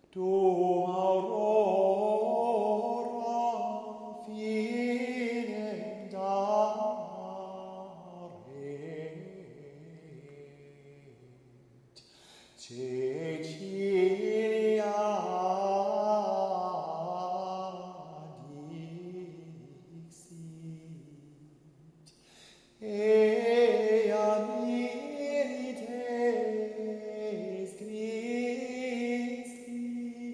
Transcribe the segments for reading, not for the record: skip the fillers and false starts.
Dum aurora finem darent, Cecilia dixit, ea milites Christi,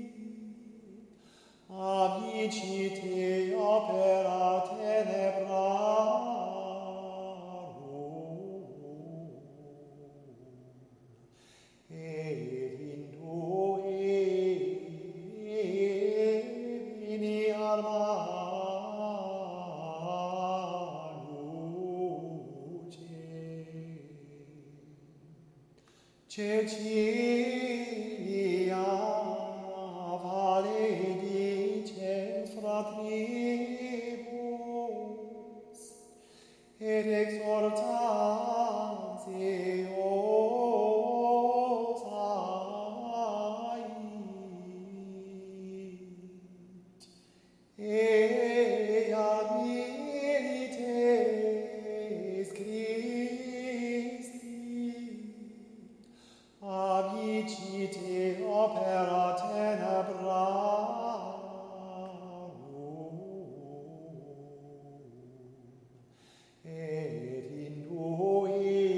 abicite opera tenebrarum, et in due vini alma luce. Cecilia valedicens fratribus, et exhortans eos ait. Ea milites Christi, abicite opera tenebrarum, et in due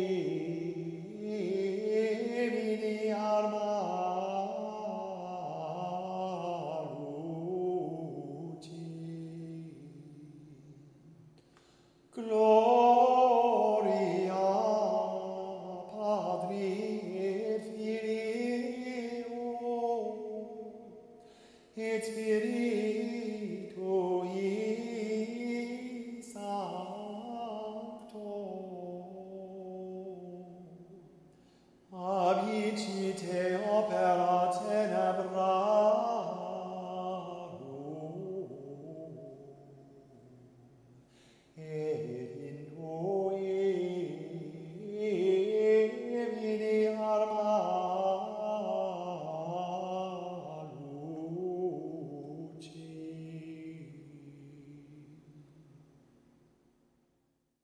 vini alma luce. Gloria Patri et Filio et Spiritus